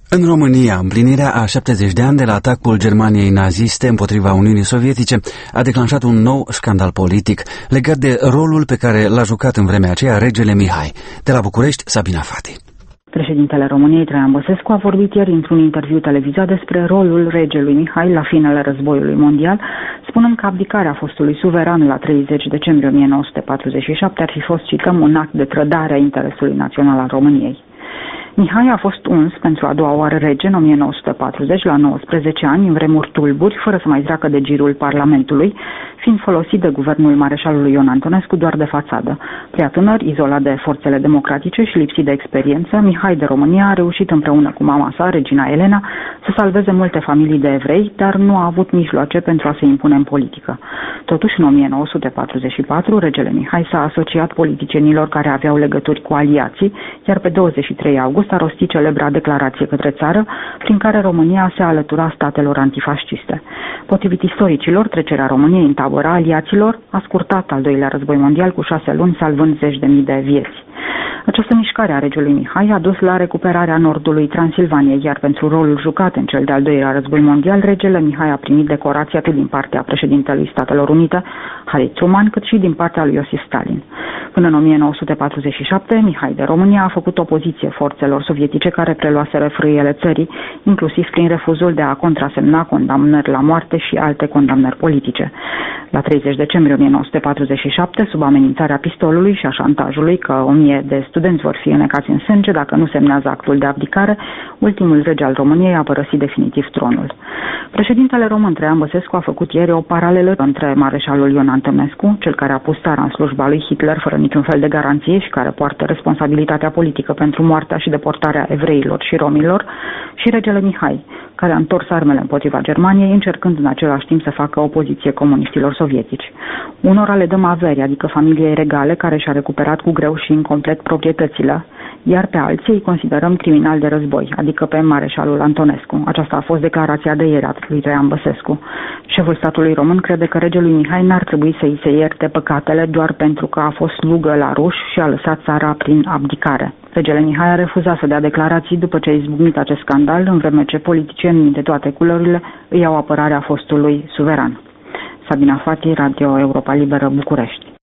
În România, împlinirea a 70 de ani de la atacul Germaniei naziste împotriva Uniunii Sovietice a declanșat un nou scandal politic legat de rolul pe care l-a jucat în vremea aceea regele Mihai. De la București, Sabina Fati. Președintele României, Traian Băsescu, a vorbit ieri într-un interviu televizat despre rolul regelui Mihai la finele războiului mondial, spunând că abdicarea fostului suveran la 30 decembrie 1947 ar fi fost, cităm, un act de trădare a interesului național al României. Mihai a fost uns pentru a doua oară rege în 1940, la 19 ani, în vremuri tulburi, fără să mai treacă de girul Parlamentului, fiind folosit de guvernul mareșalului Ion Antonescu doar de fațadă. Prea tânăr, izolat de forțele democratice și lipsit de experiență, Mihai de România a reușit împreună cu mama sa, regina Elena, să salveze multe familii de evrei, dar nu a avut mijloace pentru a se impune în politică. Totuși, în 1944, regele Mihai s-a asociat politicienilor care aveau legături cu aliații, iar pe 23 august a rostit celebra declarație către țară, prin care România se alătura statelor antifasciste. Potrivit istoricilor, trecerea României în tabăra aliaților a scurtat al doilea război mondial cu 6 luni, salvând zeci de mii de vieți. Această mișcare a regelui Mihai a dus la recuperarea nordului Transilvaniei, iar pentru rolul jucat în cel de-al doilea război mondial, regele Mihai a primit decorații atât din partea președintelui Statelor Unite, Harry Truman, cât și din partea lui Iosif Stalin. Până în 1947, Mihai de România a făcut opoziție forțelor sovietice care preluaseră frâiele țării, inclusiv prin refuzul de a contrasemna condamnări la moarte și alte condamnări politice. La 30 decembrie 1947, sub amenințarea pistolului și a șantajului că 1000 de studenți vor fi înecați în sânge dacă nu semnează actul de abdicare, ultimul rege al României a părăsit definitiv tronul. Președintele român Traian Băsescu a făcut ieri o paralelă între mareșalul Ion Antonescu, cel care a pus țara în slujba lui Hitler fără niciun fel de garanție și care poartă responsabilitatea politică pentru moartea și deportarea evreilor și romilor, și regele Mihai, care a întors armele împotriva Germaniei, încercând în același timp să facă opoziție comunistilor sovietici. Unora le dăm averi, adică familiei regale care și-a recuperat cu greu și incomplet proprietățile, iar pe alții îi considerăm criminali de război, adică pe mareșalul Antonescu. Aceasta a fost declarația de ieri a lui Traian Băsescu. Șeful statului român crede că regelui Mihai n-ar trebui să îi se ierte păcatele doar pentru că a fost slugă la ruși și a lăsat țara prin abdicare. Regele Mihai a refuzat să dea declarații după ce a izbucnit acest scandal, în vreme ce politicienii de toate culorile îi iau apărarea fostului suveran. Sabina Fati, Radio Europa Liberă, București.